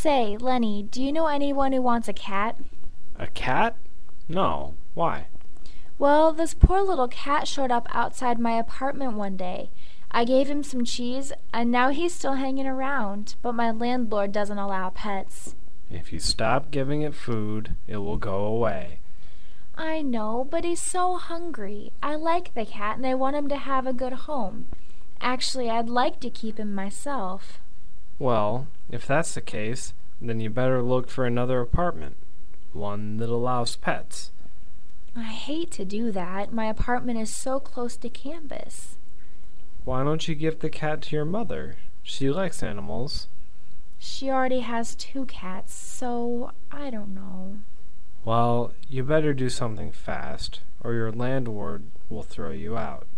Say, Lenny, do you know anyone who wants a cat? A cat? No. Why? Well, this poor little cat showed up outside my apartment one day. I gave him some cheese, and now he's still hanging around, but my landlord doesn't allow pets. If you stop giving it food, it will go away. I know, but he's so hungry. I like the cat, and I want him to have a good home. Actually, I'd like to keep him myself. Well, if that's the case, then you better look for another apartment. One that allows pets. I hate to do that. My apartment is so close to campus. Why don't you give the cat to your mother? She likes animals. She already has 2 cats, so I don't know. Well, you better do something fast, or your landlord will throw you out.